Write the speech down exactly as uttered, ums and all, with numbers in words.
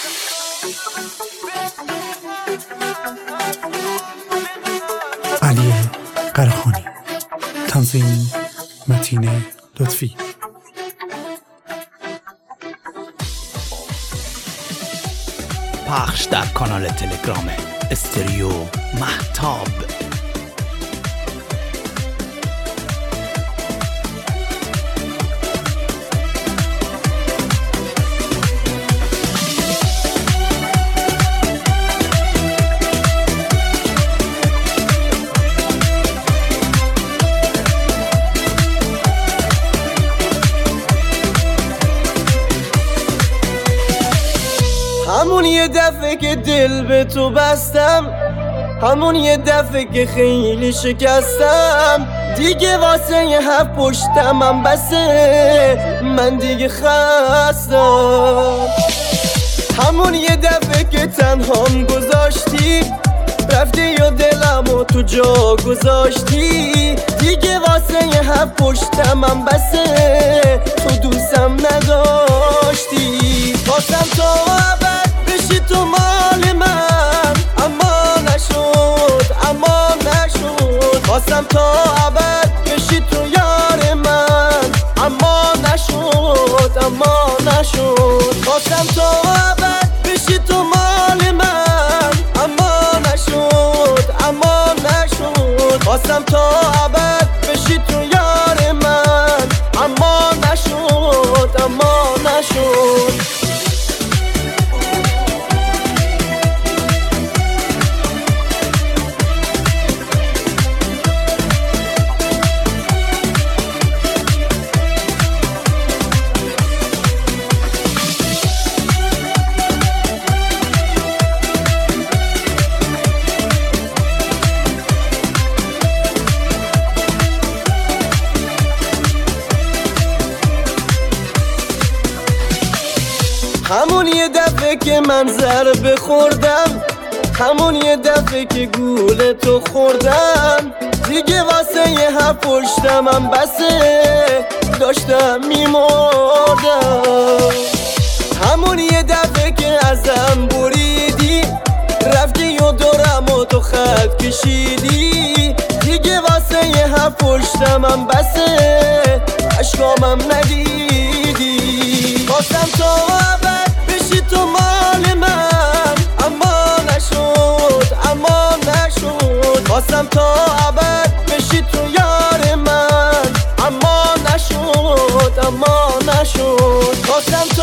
علی قرخانی، تنظیم متین لطفی. پخش در کانال تلگرام استریو مهتاب. همون یه دفعه که دل به تو بستم، همون یه دفعه که خیلی شکستم، دیگه واسه یه هفت پشتمم بسه، من دیگه خستم. همون یه دفعه که تنهام گذاشتی، رفتی یا دلمو تو جا گذاشتی، دیگه واسه یه هفت پشتمم بسه، تو دوستم نداشتی. واسم تا ابد بشی تو مال من، اما نشد اما نشد. واسم تا ابد بشی تو یار من، اما نشد اما نشد. واسم تا ابد بشی تو مال من، اما نشد اما نشد. واسم تا ابد بشی تو یار من، اما نشد اما نشد. همون یه دفعه که من ضربه خوردم، همون یه دفعه که گول تو خوردم، دیگه واسه یه هفت پشتمم بسه، داشتم میمردم. همون یه دفعه که ازم بریدی، رفتی و دورم و تو خط کشیدی، دیگه واسه یه هفت پشتمم بسه، اشکامم ندیدی. واسم تا ابد بشی تو مال من، اما نشد اما نشد. واسم تا ابد بشی تو یار من، اما نشد اما نشد. واسم